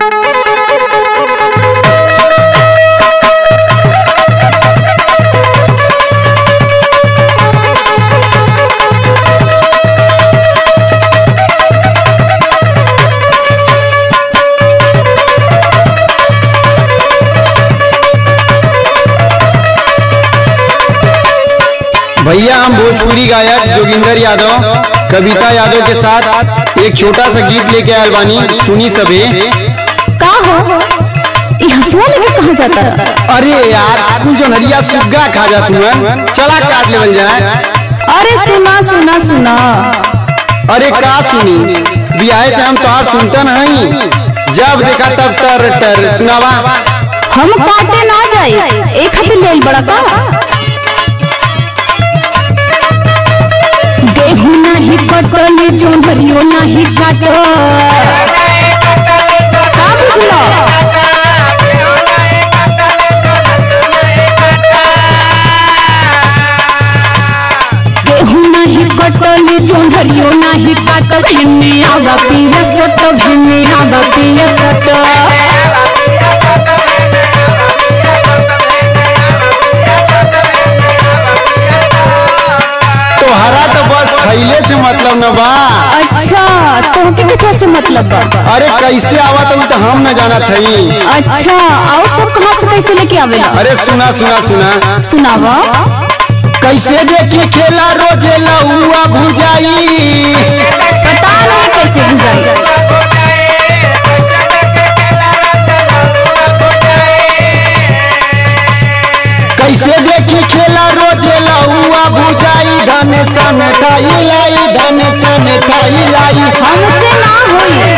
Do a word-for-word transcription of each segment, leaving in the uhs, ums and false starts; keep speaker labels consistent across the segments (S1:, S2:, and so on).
S1: भैया हम भोजपुरी गायक जोगिंदर यादव कविता यादव के साथ एक छोटा सा गीत लेके आयल बानी, सुनी सबे।
S2: का हो हसुआ लेके कहाँ जाता है?
S1: अरे यार जो नरिया सुग्गा खा जा तू, चला काट लेवल जाए।
S2: अरे सुना सुना सुना।
S1: अरे का सुनी, बियाह से हम तोहार सुनता नहीं, जब देखा तब टर टर सुनावा।
S2: हम काटे ना जाए, एक हफ्ते ले बड़ा का गेहूं नहीं कटल जो धरियो नहीं काटो का बुझलो? गेहूं नहीं कटल जो धरियो नहीं काटो, भिन्ने आवा पिया सट, भिन्ने आवा पिया सट।
S1: खैले से मतलब न बा।
S2: अच्छा तो के कैसे मतलब बा?
S1: अरे कैसे आवा तो हम न जाना थी।
S2: अच्छा और सब कहाँ से कैसे लेके आवेला?
S1: अरे सुना सुना सुना
S2: सुनावा।
S1: कैसे देखे खेला रोजे लहुआ भुजाई,
S2: पता नहीं कैसे भुजाई।
S1: कैसे देखी खेला रोजे लहुआ भुजाई, धन सन खाई लाई, धन सन खाई लाई।
S2: हमसे ना हुई।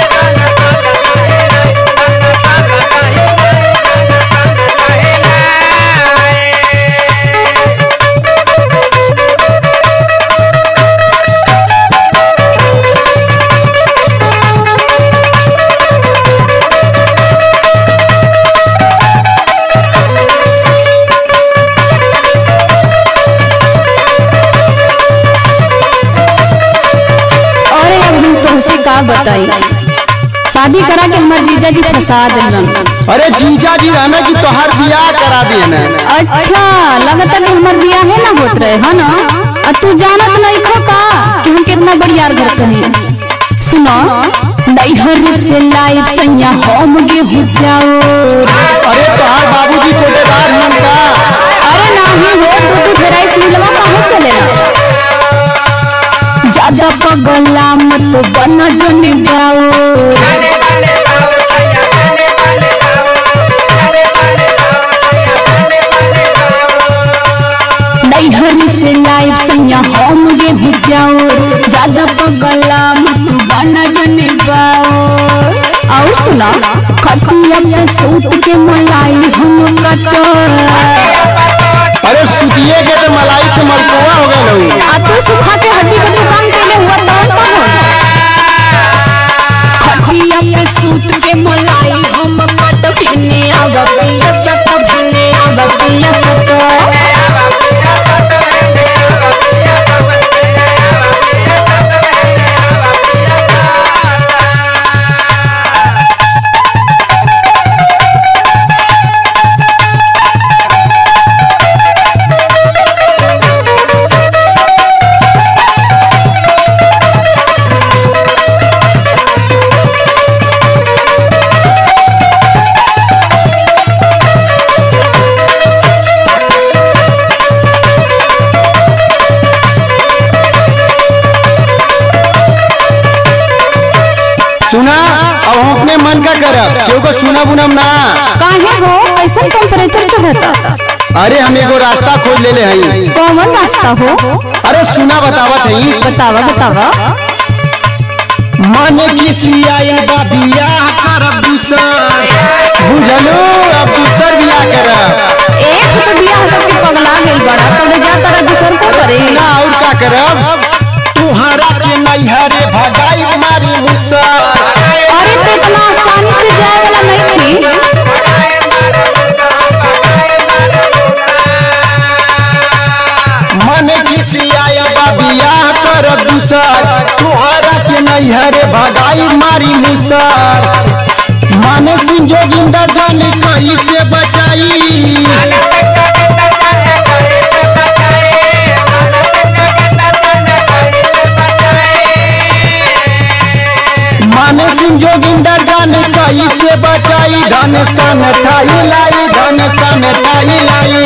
S2: बताई शादी करा के हमारे जीजा जी फंसा देलन।
S1: अरे जीजा जी रहना कि तोहार बियाह करा देना।
S2: अच्छा लगता कि हमार बियाह है ना होत रहे है ना, और तू जानत नहीं खो का कि हम कितना बढ़िया घर कहीं। सुनो नैहर से लाई सैया हम गेहूं जाओ।
S1: अरे तोहार बाबूजी कोटेदार हम का?
S2: अरे नहीं हो तू तू फेराई सिलवा कहाँ चलेला? ज्यादा पगला मत बना जने गाओ। नैहर से लाइव सैया हम गेहूं जाओ, ज्यादा पगला मत बना जने गाओ। और सुना खटिया पे सूत के मलाई हम कटो।
S1: अरे सुतिए के तो मलाई से मलकोआ हो गए।
S2: आ तू सुखा के हड्डी का दुकान पहले हुआ तो कौन हो? खटिया पे सूत के मलाई हम कट, भिन्ने आवा पिया सट, भिन्ने आवा पिया सट।
S1: सुना अब हम अपने मन का करब, क्योंकि सुना बुनम ना।
S2: काहे हो ऐसा टेम्परेचर चढ़ता?
S1: अरे हम एगो रास्ता खोज ले ले हई।
S2: कौन रास्ता हो?
S1: अरे सुना बतावत हई।
S2: बतावा बतावा।
S1: मन किसी आई बिया करब दूसर, बुझलो अब दूसर बिया करब।
S2: एक तो बिया करके पगला गई बड़ा, तो जा तारा दूसर को करे
S1: ना और का करब? तुहरा के नैहरे भगाई मारी मुसर।
S2: अरे तो इतना आसानी से जाए वाला नहीं थी।
S1: मन किसी आया बिया करब दूसर, तुहरा के नैहरे भगाई मारी मुसर। सुन जोगिंदर जान कई से बचाई धन सन ठाई लाई धन सन ठाई लाई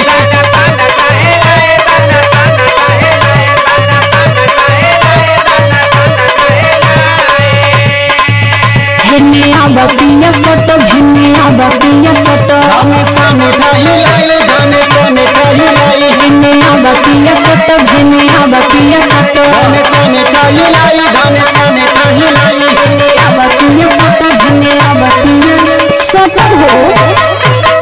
S2: हिन्ने आबतिया सत हिन्ने आबतिया सत
S1: धन सन ठाई लाई धन सन ठाई लाई
S2: हिन्ने आबतिया सत हिन्ने आबतिया सत
S1: धन सन ठाई लाई धन सन ठाई लाई
S2: हिन्ने आबतिया सत हिन्ने आबतिया सत हो